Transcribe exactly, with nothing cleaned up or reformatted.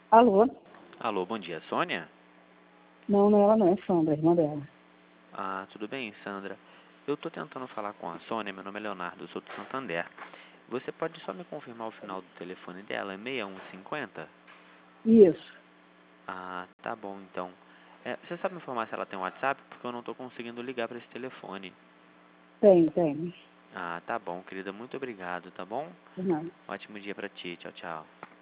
Alô? Alô, bom dia, Sônia? Não, não, ela não é Sandra, a irmã dela. Ah, tudo bem, Sandra? Eu tô tentando falar com a Sônia, meu nome é Leonardo, eu sou do Santander. Você pode só me confirmar o final do telefone dela? É seis um cinquenta? Isso, Ah, tá bom, então. É, você sabe me informar se ela tem um WhatsApp? Porque eu não tô conseguindo ligar para esse telefone. tem, tem. Ah, tá bom, querida, muito obrigado, tá bom? Não. Ótimo dia pra ti, tchau, tchau.